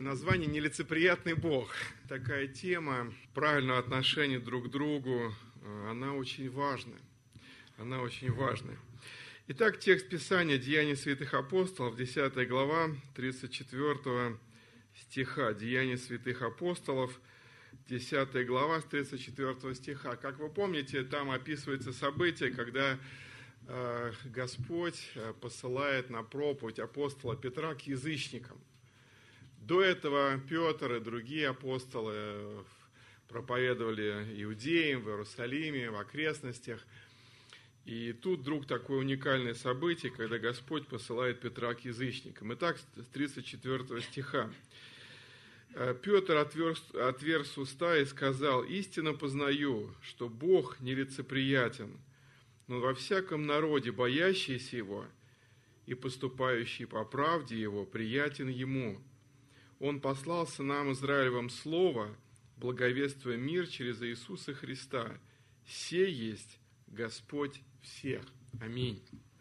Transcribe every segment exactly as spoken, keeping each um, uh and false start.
название «Нелицеприятный Бог». Такая тема правильного отношения друг к другу, она очень важна. Она очень важна. Итак, текст Писания «Деяния святых апостолов», десятая глава, тридцать четвёртого стиха. «Деяния святых апостолов», десятая глава, с тридцать четвёртого стиха. Как вы помните, там описывается событие, когда э, Господь посылает на проповедь апостола Петра к язычникам. До этого Петр и другие апостолы проповедовали иудеям в Иерусалиме, в окрестностях. И тут вдруг такое уникальное событие, когда Господь посылает Петра к язычникам. Итак, с тридцать четвёртого стиха. Петр отверз, отверз уста и сказал: «Истинно познаю, что Бог нелицеприятен, но во всяком народе боящийся Его и поступающий по правде Его приятен Ему. Он послался нам, Израилевым, слово, благовествуя мир через Иисуса Христа. Се есть Господь всех». Аминь.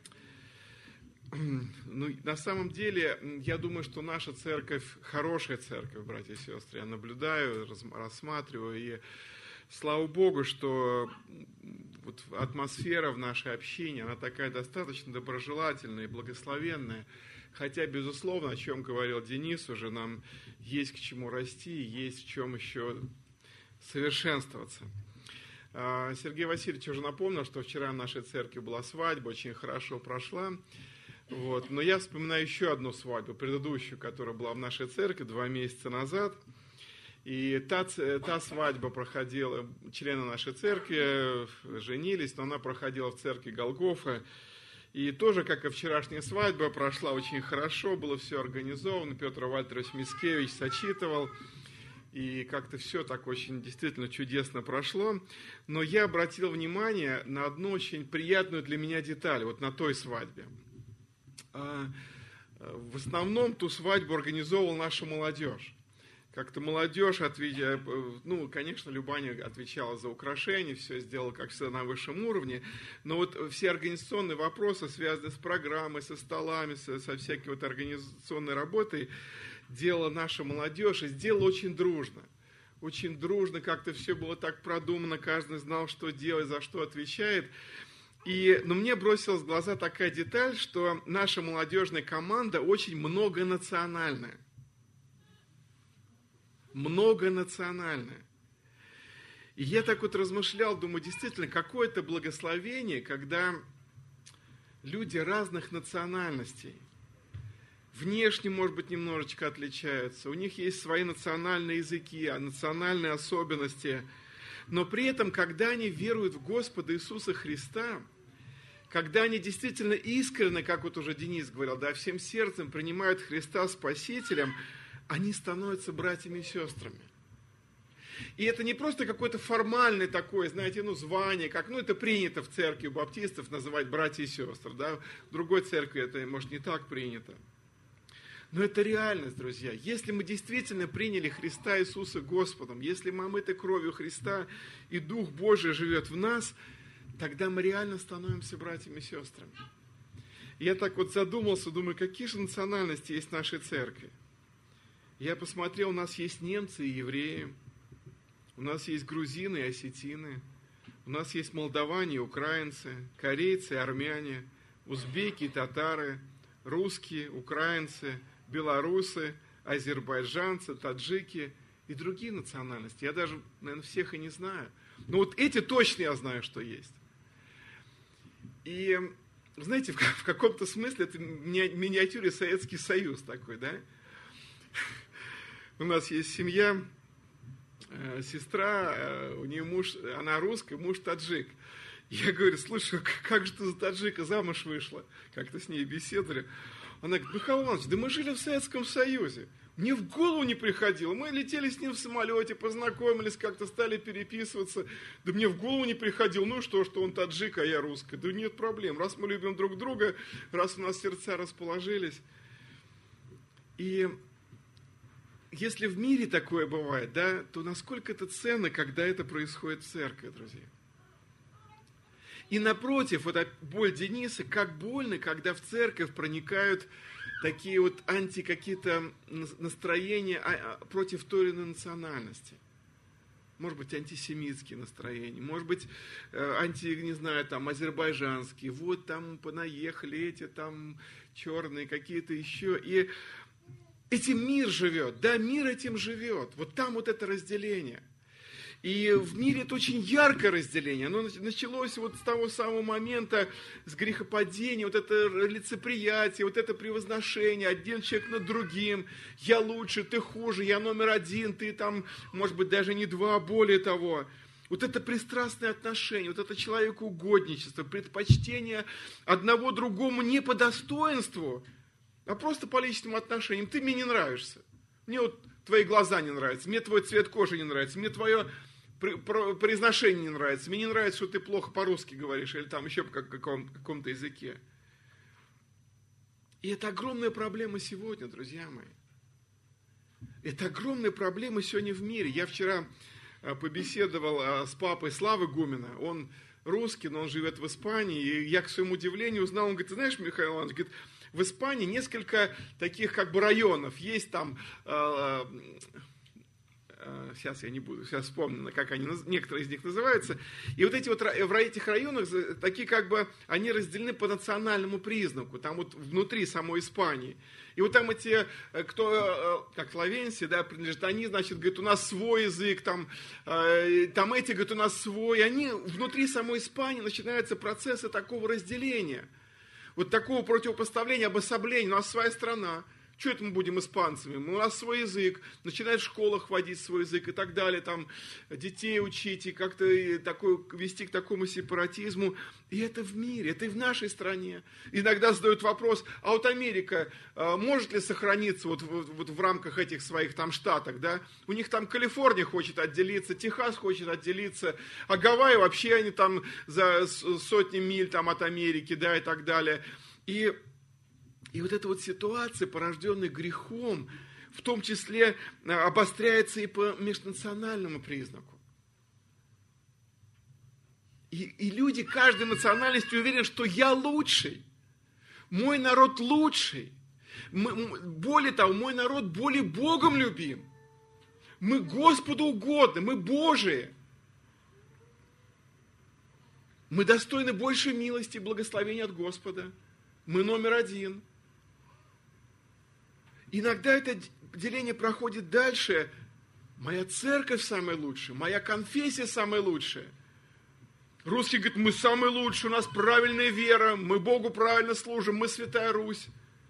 Ну, на самом деле, я думаю, что наша церковь хорошая церковь, братья и сестры. Я наблюдаю, рассматриваю, и слава Богу, что вот атмосфера в нашей общине, она такая достаточно доброжелательная и благословенная. Хотя, безусловно, о чем говорил Денис, уже нам есть к чему расти, есть в чем еще совершенствоваться. Сергей Васильевич уже напомнил, что вчера в нашей церкви была свадьба, очень хорошо прошла. Вот. Но я вспоминаю еще одну свадьбу, предыдущую, которая была в нашей церкви два месяца назад. И та, та свадьба проходила, члены нашей церкви женились, но она проходила в церкви Голгофа. И тоже, как и вчерашняя свадьба, прошла очень хорошо, было все организовано. Петр Вальтерович Мицкевич сочитывал. И как-то все так очень действительно чудесно прошло. Но я обратил внимание на одну очень приятную для меня деталь, вот на той свадьбе. В основном ту свадьбу организовывала наша молодежь. Как-то молодежь, отвечала, ну, конечно, Любаня отвечала за украшения, все сделала, как всегда, на высшем уровне, но вот все организационные вопросы, связанные с программой, со столами, со, со всякой вот организационной работой, делала наша молодежь, и сделала очень дружно. Очень дружно, как-то все было так продумано, каждый знал, что делать, за что отвечает. И, но мне бросилась в глаза такая деталь, что наша молодежная команда очень многонациональная. Многонациональная. И я так вот размышлял, думаю, действительно, какое-то благословение, когда люди разных национальностей, внешне, может быть, немножечко отличаются, у них есть свои национальные языки, национальные особенности, но при этом, когда они веруют в Господа Иисуса Христа, когда они действительно искренне, как вот уже Денис говорил, да, всем сердцем принимают Христа Спасителем, они становятся братьями и сестрами. И это не просто какое-то формальное такое, знаете, ну, звание, как, ну, это принято в церкви у баптистов называть братья и сестры, да, в другой церкви это, может, не так принято. Но это реальность, друзья. Если мы действительно приняли Христа Иисуса Господом, если мы омыты кровью Христа, и Дух Божий живет в нас, тогда мы реально становимся братьями и сестрами. И я так вот задумался, думаю, какие же национальности есть в нашей церкви. Я посмотрел, у нас есть немцы и евреи, у нас есть грузины и осетины, у нас есть молдаване и украинцы, корейцы и армяне, узбеки и татары, русские, украинцы, белорусы, азербайджанцы, таджики и другие национальности. Я даже, наверное, всех и не знаю. Но вот эти точно я знаю, что есть. И, знаете, в каком-то смысле это в миниатюре Советский Союз такой, да? У нас есть семья, сестра, у нее муж, она русская, муж таджик. Я говорю: слушай, как же ты за таджика замуж вышла? Как-то с ней беседовали. Она говорит: Михаил Иванович, да мы жили в Советском Союзе. Мне в голову не приходило. Мы летели с ним в самолете, познакомились, как-то стали переписываться. Да мне в голову не приходило. Ну и что, что он таджик, а я русская? Да нет проблем. Раз мы любим друг друга, раз у нас сердца расположились. И если в мире такое бывает, да, то насколько это ценно, когда это происходит в церкви, друзья. И напротив, вот боль Дениса, как больно, когда в церковь проникают такие вот анти какие-то настроения против той или иной национальности. Может быть, антисемитские настроения, может быть, анти, не знаю, там, азербайджанские. Вот там понаехали эти там черные, какие-то еще. И этим мир живет, да, мир этим живет. Вот там вот это разделение. И в мире это очень яркое разделение. Оно началось вот с того самого момента, с грехопадения, вот это лицеприятие, вот это превозношение, один человек над другим. Я лучше, ты хуже, я номер один, ты там, может быть, даже не два, более того. Вот это пристрастное отношение, вот это человекоугодничество, предпочтение одного другому не по достоинству, а просто по личным отношениям. Ты мне не нравишься. Мне вот твои глаза не нравятся, мне твой цвет кожи не нравится, мне твое произношение не нравится, мне не нравится, что ты плохо по-русски говоришь, или там еще по каком- каком-то языке. И это огромная проблема сегодня, друзья мои. Это огромная проблема сегодня в мире. Я вчера побеседовал с папой Славы Гумина, он русский, но он живет в Испании, и я, к своему удивлению, узнал, он говорит, ты знаешь, Михаил Иванович, говорит, в Испании несколько таких как бы районов, есть там... Э, Сейчас я не буду, сейчас вспомню, как они, некоторые из них называются. И вот эти вот в этих районах, такие как бы, они разделены по национальному признаку, там вот внутри самой Испании. И вот там эти, кто, как словенцы, да, принадлежат, они, значит, говорят, у нас свой язык, там, там эти, говорят, у нас свой. И они внутри самой Испании начинаются процессы такого разделения, вот такого противопоставления, обособления. У нас своя страна. Что это мы будем испанцами? У нас свой язык, начинают в школах вводить свой язык и так далее, там детей учить и как-то такой, вести к такому сепаратизму. И это в мире, это и в нашей стране. Иногда задают вопрос, а вот Америка а, может ли сохраниться вот, вот, вот в рамках этих своих там штатов, да? У них там Калифорния хочет отделиться, Техас хочет отделиться, а Гавайи вообще они там за сотни миль там от Америки, да, и так далее. И И вот эта вот ситуация, порожденная грехом, в том числе обостряется и по межнациональному признаку. И, и люди каждой национальности уверены, что я лучший, мой народ лучший. Мы, более того, мой народ более Богом любим. Мы Господу угодны, мы Божии. Мы достойны большей милости и благословения от Господа. Мы номер один. Иногда это деление проходит дальше. Моя церковь самая лучшая, моя конфессия самая лучшая. Русские говорят, мы самые лучшие, у нас правильная вера, мы Богу правильно служим, мы Святая Русь.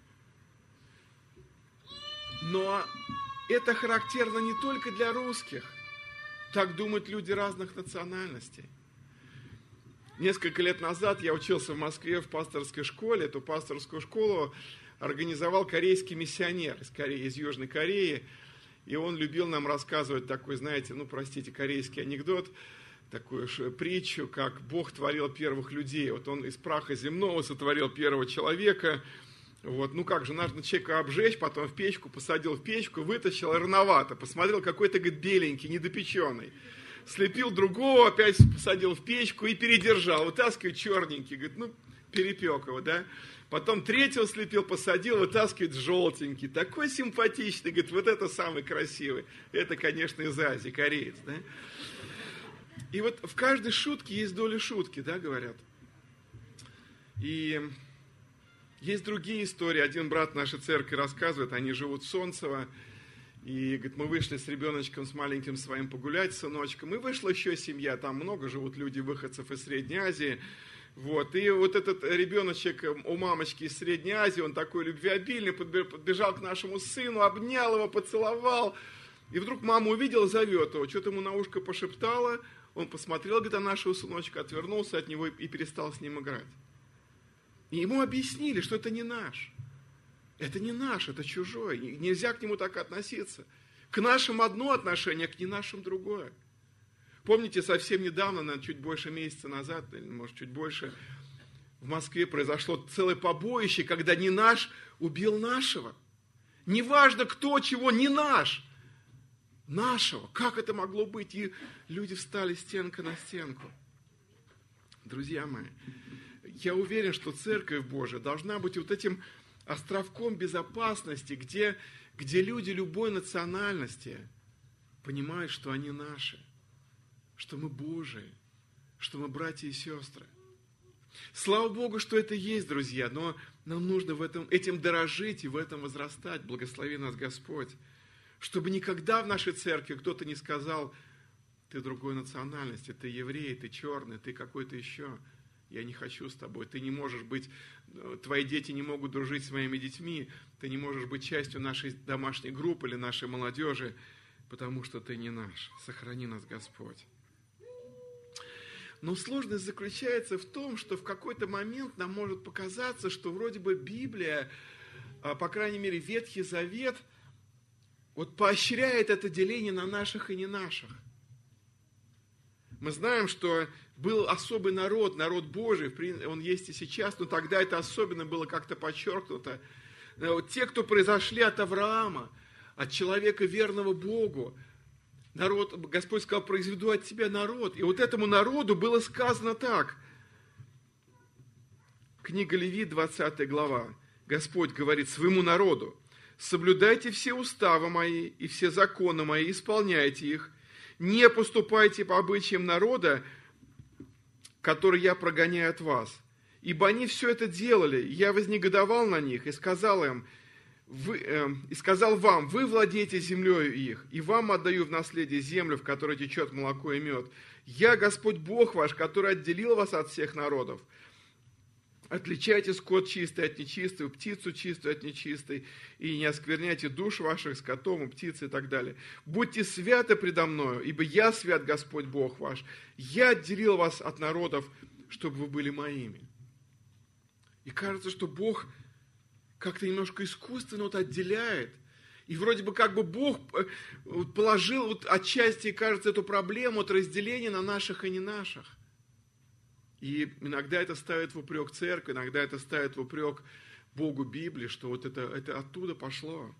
Но это характерно не только для русских. Так думают люди разных национальностей. Несколько лет назад я учился в Москве в пасторской школе. Эту пасторскую школу организовал корейский миссионер из Кореи, из Южной Кореи. И он любил нам рассказывать такой, знаете, ну, простите, корейский анекдот, такую притчу, как Бог творил первых людей. Вот он из праха земного сотворил первого человека. Вот, ну как же, надо человека обжечь, потом в печку, посадил в печку, вытащил, рановато. Посмотрел, какой-то, говорит, беленький, недопеченный. Слепил другого, опять посадил в печку и передержал. Вытаскивает черненький, говорит, ну, перепек его, да. Потом третьего слепил, посадил, вытаскивает желтенький. Такой симпатичный, говорит, вот это самый красивый. Это, конечно, из Азии, кореец, да. И вот в каждой шутке есть доля шутки, да, говорят. И есть другие истории. Один брат нашей церкви рассказывает, они живут в Солнцево. И, говорит, мы вышли с ребеночком, с маленьким своим погулять, с сыночком. И вышла еще семья, там много живут люди, выходцев из Средней Азии. Вот. И вот этот ребеночек у мамочки из Средней Азии, он такой любвеобильный, подбежал к нашему сыну, обнял его, поцеловал. И вдруг мама увидела, зовет его, что-то ему на ушко пошептала. Он посмотрел, говорит, на нашего сыночка, отвернулся от него и перестал с ним играть. И ему объяснили, что это не наш. Это не наш, это чужой. Нельзя к нему так относиться. К нашим одно отношение, к не нашим другое. Помните, совсем недавно, наверное, чуть больше месяца назад, или, может, чуть больше, в Москве произошло целое побоище, когда не наш убил нашего. Неважно, кто чего, не наш. Нашего. Как это могло быть? И люди встали стенка на стенку. Друзья мои, я уверен, что Церковь Божия должна быть вот этим островком безопасности, где, где люди любой национальности понимают, что они наши, что мы Божии, что мы братья и сестры. Слава Богу, что это есть, друзья, но нам нужно в этом, этим дорожить и в этом возрастать. Благослови нас Господь. Чтобы никогда в нашей церкви кто-то не сказал: ты другой национальности, ты еврей, ты черный, ты какой-то еще. Я не хочу с тобой. Ты не можешь быть, твои дети не могут дружить с моими детьми, ты не можешь быть частью нашей домашней группы или нашей молодежи, потому что ты не наш. Сохрани нас, Господь. Но сложность заключается в том, что в какой-то момент нам может показаться, что вроде бы Библия, по крайней мере Ветхий Завет, вот поощряет это деление на наших и не наших. Мы знаем, что был особый народ, народ Божий, он есть и сейчас, но тогда это особенно было как-то подчеркнуто. Вот те, кто произошли от Авраама, от человека верного Богу, народ, Господь сказал: произведу от тебя народ. И вот этому народу было сказано так. Книга Левит, двадцатая глава. Господь говорит своему народу: соблюдайте все уставы мои и все законы мои, исполняйте их. Не поступайте по обычаям народа, который я прогоняю от вас. Ибо они все это делали, я вознегодовал на них и сказал им, Вы, э, и сказал вам: вы владеете землей их, и вам отдаю в наследие землю, в которой течет молоко и мед. Я Господь Бог ваш, который отделил вас от всех народов. Отличайте скот чистый от нечистого, птицу чистую от нечистой, и не оскверняйте душ ваших скотом и птицей и так далее. Будьте святы предо мною, ибо я свят Господь Бог ваш. Я отделил вас от народов, чтобы вы были моими. И кажется, что Бог как-то немножко искусственно вот отделяет. И вроде бы как бы Бог положил вот отчасти, кажется, эту проблему от разделения на наших и не наших. И иногда это ставит в упрек церкви, иногда это ставит в упрек Богу Библии, что вот это, это оттуда пошло.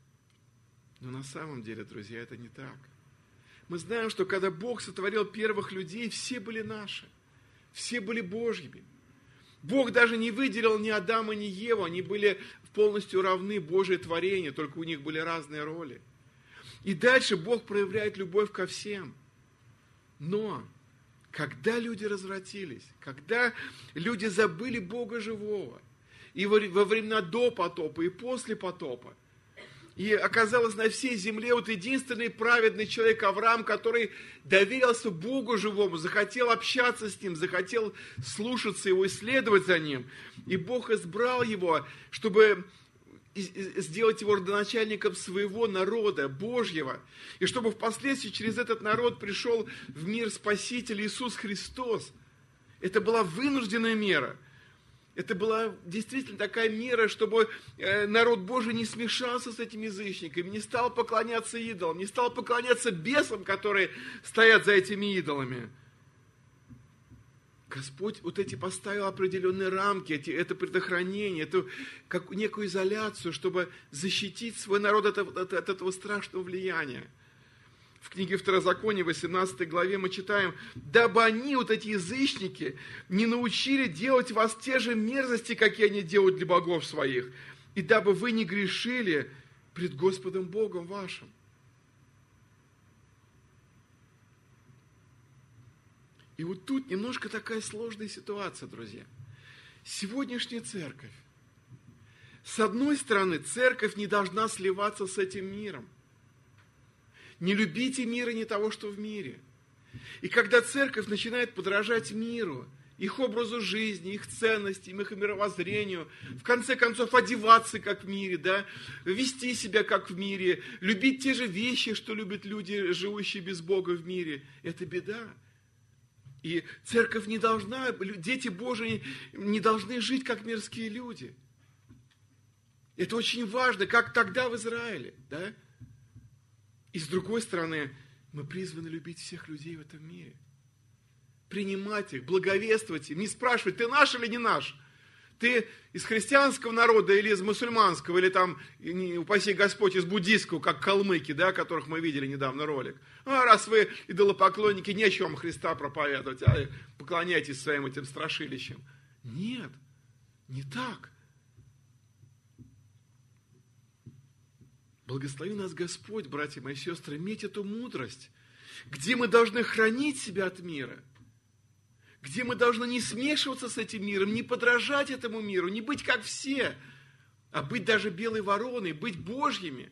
Но на самом деле, друзья, это не так. Мы знаем, что когда Бог сотворил первых людей, все были наши, все были Божьими. Бог даже не выделил ни Адама, ни Еву, они были полностью равны Божье творению, только у них были разные роли. И дальше Бог проявляет любовь ко всем. Но когда люди развратились, когда люди забыли Бога живого, и во времена до потопа, и после потопа, и оказалось на всей земле вот единственный праведный человек Авраам, который доверился Богу живому, захотел общаться с Ним, захотел слушаться Его, исследовать за Ним. И Бог избрал его, чтобы сделать его родоначальником своего народа, Божьего. И чтобы впоследствии через этот народ пришел в мир Спаситель Иисус Христос. Это была вынужденная мера. Это была действительно такая мера, чтобы народ Божий не смешался с этими язычниками, не стал поклоняться идолам, не стал поклоняться бесам, которые стоят за этими идолами. Господь вот эти поставил определенные рамки, эти, это предохранение, эту как некую изоляцию, чтобы защитить свой народ от, от, от этого страшного влияния. В книге Второзакония, восемнадцатой главе мы читаем: «Дабы они, вот эти язычники, не научили делать вас те же мерзости, какие они делают для богов своих, и дабы вы не грешили пред Господом Богом вашим». И вот тут немножко такая сложная ситуация, друзья. Сегодняшняя церковь. С одной стороны, церковь не должна сливаться с этим миром. Не любите мира, не того, что в мире. И когда церковь начинает подражать миру, их образу жизни, их ценностям, их мировоззрению, в конце концов одеваться как в мире, да, вести себя как в мире, любить те же вещи, что любят люди, живущие без Бога в мире, это беда. И церковь не должна, дети Божии не должны жить как мирские люди. Это очень важно, как тогда в Израиле, да? И с другой стороны, мы призваны любить всех людей в этом мире. Принимать их, благовествовать им, не спрашивать, ты наш или не наш? Ты из христианского народа или из мусульманского, или там, не, упаси Господь, из буддийского, как калмыки, да, которых мы видели недавно ролик. А раз вы идолопоклонники, нечего вам Христа проповедовать, а поклоняйтесь своим этим страшилищам. Нет, не так. Благослови нас Господь, братья мои сестры, иметь эту мудрость, где мы должны хранить себя от мира, где мы должны не смешиваться с этим миром, не подражать этому миру, не быть как все, а быть даже белой вороной, быть Божьими.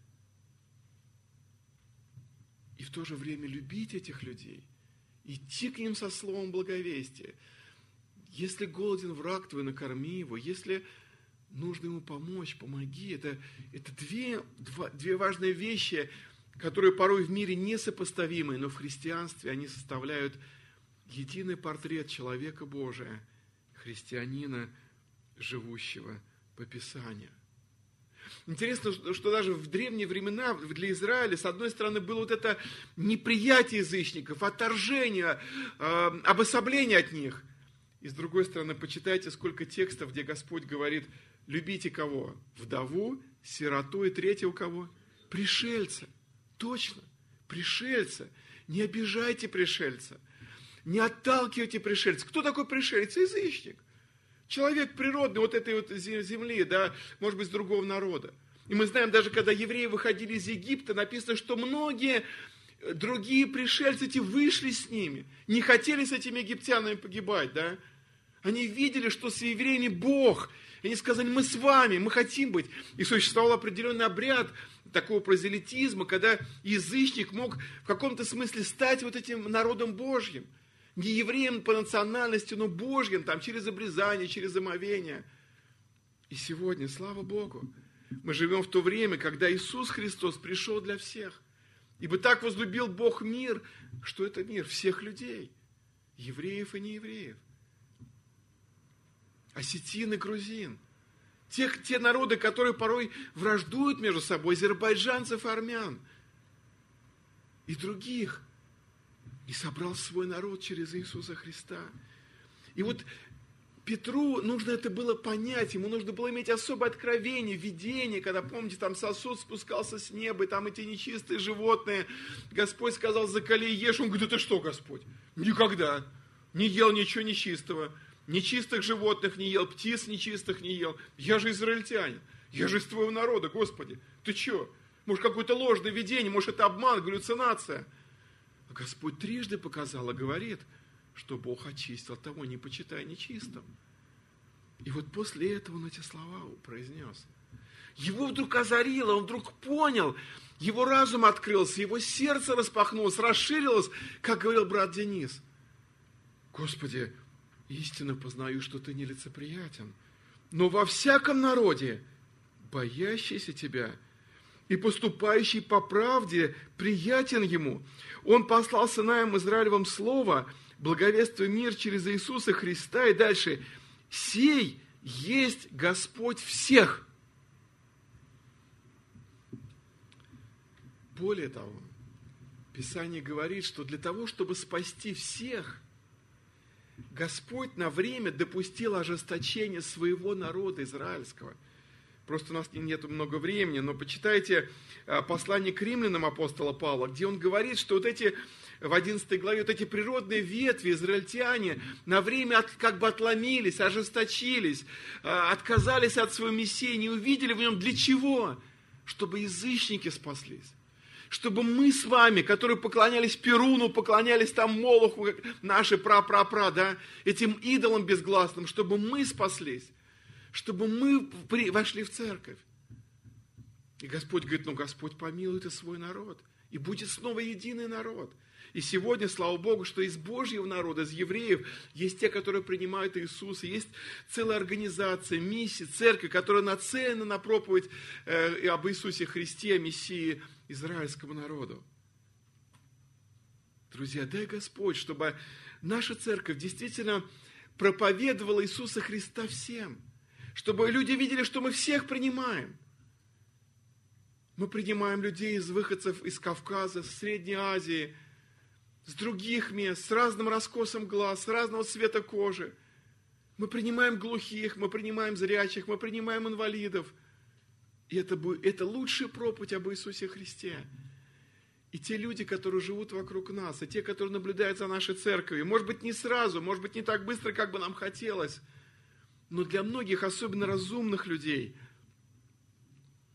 И в то же время любить этих людей, идти к ним со словом благовестия. Если голоден враг твой, накорми его. Если нужно ему помочь, помоги. Это, это две, два, две важные вещи, которые порой в мире несопоставимы, но в христианстве они составляют единый портрет человека Божия, христианина, живущего по Писанию. Интересно, что даже в древние времена для Израиля, с одной стороны, было вот это неприятие язычников, отторжение, э, обособление от них. И с другой стороны, почитайте, сколько текстов, где Господь говорит, любите кого? Вдову, сироту и третьего кого? Пришельца. Точно, пришельца. Не обижайте пришельца. Не отталкивайте пришельца. Кто такой пришелец? Язычник. Человек природный вот этой вот земли, да, может быть, с другого народа. И мы знаем, даже когда евреи выходили из Египта, написано, что многие другие пришельцы эти вышли с ними, не хотели с этими египтянами погибать, да. Они видели, что с евреями Бог. И они сказали, мы с вами, мы хотим быть. И существовал определенный обряд такого прозелитизма, когда язычник мог в каком-то смысле стать вот этим народом Божьим. Не евреем по национальности, но Божьим, там, через обрезание, через омовение. И сегодня, слава Богу, мы живем в то время, когда Иисус Христос пришел для всех. Ибо так возлюбил Бог мир, что это мир всех людей, евреев и неевреев. Осетин и грузин. Те, те народы, которые порой враждуют между собой, азербайджанцев и армян. И других. И собрал свой народ через Иисуса Христа. И вот Петру нужно это было понять, ему нужно было иметь особое откровение, видение, когда, помните, там сосуд спускался с неба, и там эти нечистые животные. Господь сказал, закали и ешь. Он говорит, это что, Господь? Никогда. Не ел ничего нечистого. Нечистых животных не ел, птиц нечистых не ел. Я же израильтянин. Я же из твоего народа, Господи. Ты что? Может, какое-то ложное видение, может, это обман, галлюцинация. А Господь трижды показал и говорит, что Бог очистил того, не почитай нечистым. И вот после этого он эти слова произнес. Его вдруг озарило, он вдруг понял, его разум открылся, его сердце распахнулось, расширилось, как говорил брат Денис. Господи, истинно познаю, что ты нелицеприятен, но во всяком народе, боящийся тебя и поступающий по правде, приятен ему. Он послал сынаем Израилевым слово, благовествуя мир через Иисуса Христа. И дальше. Сей есть Господь всех. Более того, Писание говорит, что для того, чтобы спасти всех, Господь на время допустил ожесточение своего народа израильского. Просто у нас нет много времени, но почитайте послание к римлянам апостола Павла, где он говорит, что вот эти, в одиннадцатой главе, вот эти природные ветви, израильтяне, на время от, как бы отломились, ожесточились, отказались от своего Мессии, не увидели в нем для чего? Чтобы язычники спаслись. Чтобы мы с вами, которые поклонялись Перуну, поклонялись там Молоху, наши пра-пра-пра, да, этим идолам безгласным, чтобы мы спаслись. Чтобы мы вошли в церковь. И Господь говорит, ну Господь помилует и свой народ. И будет снова единый народ. И сегодня, слава Богу, что из Божьего народа, из евреев, есть те, которые принимают Иисуса. Есть целая организация, миссия, церковь, которая нацелена на проповедь э, об Иисусе Христе, о Мессии израильскому народу. Друзья, дай Господь, чтобы наша церковь действительно проповедовала Иисуса Христа всем. Чтобы люди видели, что мы всех принимаем. Мы принимаем людей из выходцев из Кавказа, с Средней Азии, с других мест, с разным раскосом глаз, с разного цвета кожи. Мы принимаем глухих, мы принимаем зрячих, мы принимаем инвалидов. И это, это лучшая проповедь об Иисусе Христе. И те люди, которые живут вокруг нас, и те, которые наблюдают за нашей церковью, может быть, не сразу, может быть, не так быстро, как бы нам хотелось, но для многих, особенно разумных людей,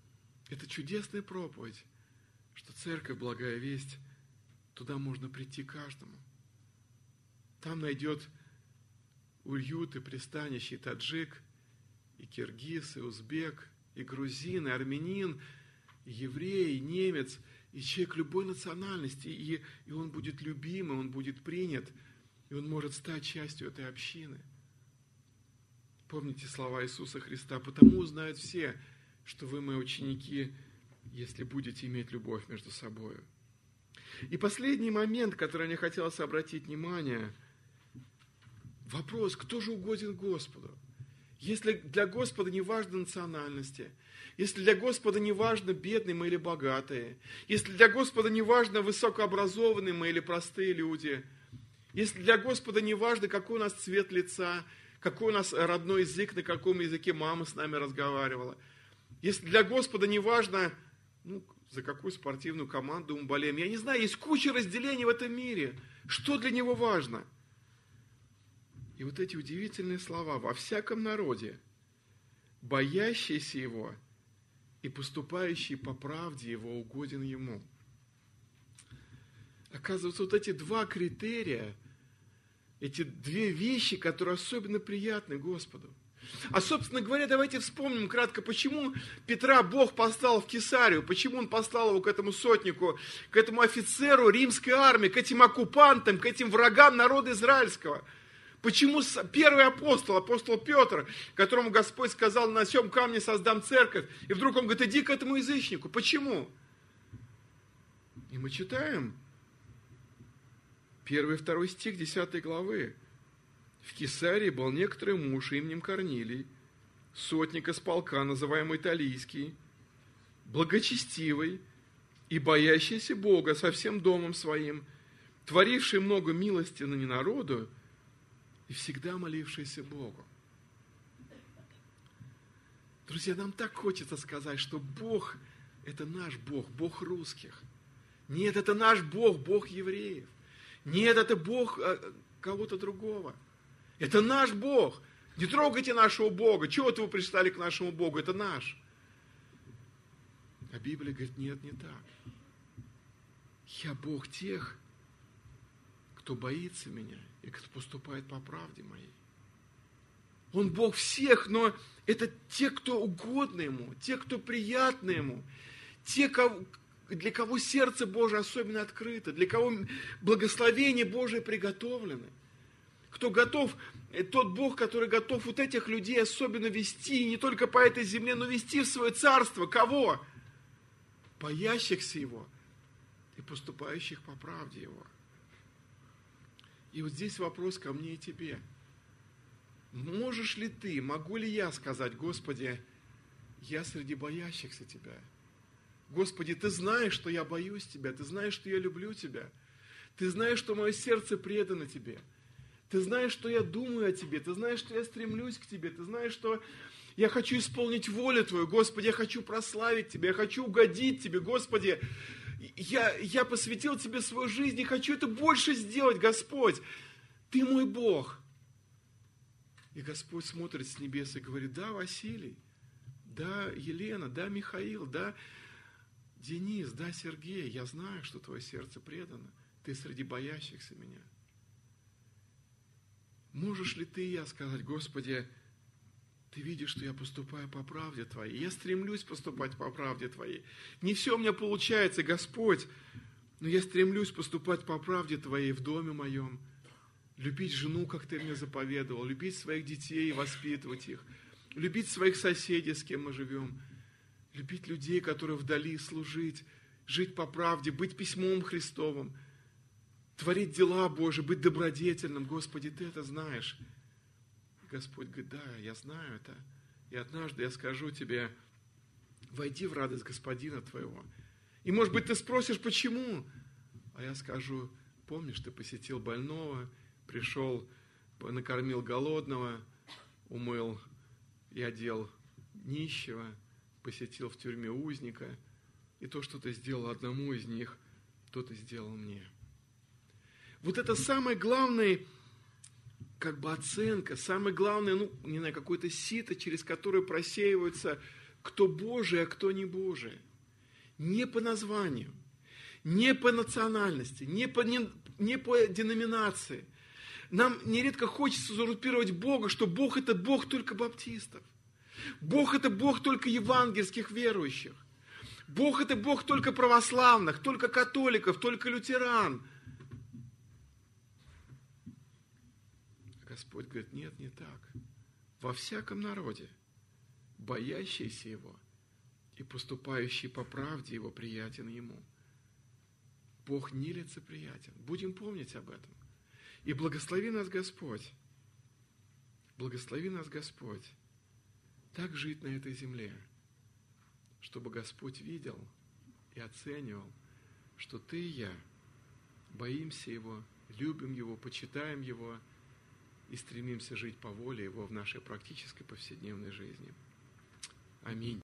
Это чудесная проповедь, что церковь, благая весть, туда можно прийти каждому. Там найдет уют и пристанище и таджик, и киргиз, и узбек, и грузин, и армянин, и еврей, и немец, и человек любой национальности, и, и он будет любим, и он будет принят, и он может стать частью этой общины. Помните слова Иисуса Христа: «Потому узнают все, что вы мои ученики, если будете иметь любовь между собой». И последний момент, который мне хотелось обратить внимание, вопрос: кто же угоден Господу? Если для Господа не важно национальности, если для Господа не важно, бедные мы или богатые, если для Господа не важно, высокообразованные мы или простые люди, если для Господа не важно, какой у нас цвет лица, какой у нас родной язык, на каком языке мама с нами разговаривала, если для Господа не важно, ну, за какую спортивную команду мы болеем, я не знаю, есть куча разделений в этом мире, что для Него важно? И вот эти удивительные слова: «Во всяком народе, боящийся Его и поступающий по правде Его угоден Ему». Оказывается, вот эти два критерия, эти две вещи, которые особенно приятны Господу. А, собственно говоря, давайте вспомним кратко, почему Петра Бог послал в Кесарию, почему Он послал его к этому сотнику, к этому офицеру римской армии, к этим оккупантам, к этим врагам народа израильского. Почему первый апостол, апостол Петр, которому Господь сказал: «На сем камне создам церковь», и вдруг он говорит: «Иди к этому язычнику». Почему? И мы читаем первый и второй стих десятой главы. «В Кесарии был некоторый муж именем Корнилий, сотник из полка, называемый Италийский, благочестивый и боящийся Бога со всем домом своим, творивший много милости на народу и всегда молившийся Богу». Друзья, нам так хочется сказать, что Бог – это наш Бог, Бог русских. Нет, это наш Бог, Бог евреев. Нет, это Бог кого-то другого. Это наш Бог. Не трогайте нашего Бога. Чего это вы пристали к нашему Богу? Это наш. А Библия говорит: нет, не так. Я Бог тех, кто боится меня и кто поступает по правде моей. Он Бог всех, но это те, кто угодны Ему, те, кто приятны Ему, те, кого, для кого сердце Божие особенно открыто, для кого благословение Божие приготовлено. Кто готов, тот Бог, который готов вот этих людей особенно вести, и не только по этой земле, но вести в свое царство. Кого? Боящихся Его и поступающих по правде Его. И вот здесь вопрос ко мне и тебе. Можешь ли ты, могу ли я сказать: Господи, я среди боящихся Тебя? Господи, Ты знаешь, что я боюсь Тебя, Ты знаешь, что я люблю Тебя, Ты знаешь, что мое сердце предано Тебе, Ты знаешь, что я думаю о Тебе, Ты знаешь, что я стремлюсь к Тебе, Ты знаешь, что я хочу исполнить волю Твою, Господи, я хочу прославить Тебя, я хочу угодить Тебе, Господи, я, я посвятил Тебе свою жизнь и хочу это больше сделать, Господь, Ты мой Бог. И Господь смотрит с небес и говорит: да, Василий, да, Елена, да, Михаил, да, Денис, да, Сергей, я знаю, что твое сердце предано, ты среди боящихся меня. Можешь ли ты и я сказать: Господи, Ты видишь, что я поступаю по правде Твоей, я стремлюсь поступать по правде Твоей. Не все у меня получается, Господь, но я стремлюсь поступать по правде Твоей в доме моем, любить жену, как Ты мне заповедовал, любить своих детей и воспитывать их, любить своих соседей, с кем мы живем, любить людей, которые вдали, служить, жить по правде, быть письмом Христовым, творить дела Божьи, быть добродетельным. Господи, Ты это знаешь. И Господь говорит: да, я знаю это. И однажды я скажу тебе: войди в радость Господина твоего. И, может быть, ты спросишь, почему? А я скажу: помнишь, ты посетил больного, пришел, накормил голодного, умыл и одел нищего, посетил в тюрьме узника, и то, что ты сделал одному из них, то ты сделал мне. Вот это самое главное, как бы оценка, самое главное, ну, не знаю, какое-то сито, через которое просеиваются кто Божий, а кто не Божий. Не по названию, не по национальности, не по, не, не по деноминации. Нам нередко хочется узурпировать Бога, что Бог – это Бог только баптистов. Бог – это Бог только евангельских верующих. Бог – это Бог только православных, только католиков, только лютеран. Господь говорит, нет, не так. Во всяком народе, боящийся Его и поступающий по правде Его приятен Ему. Бог нелицеприятен. Будем помнить об этом. И благослови нас Господь, благослови нас Господь так жить на этой земле, чтобы Господь видел и оценивал, что ты и я боимся Его, любим Его, почитаем Его и стремимся жить по воле Его в нашей практической повседневной жизни. Аминь.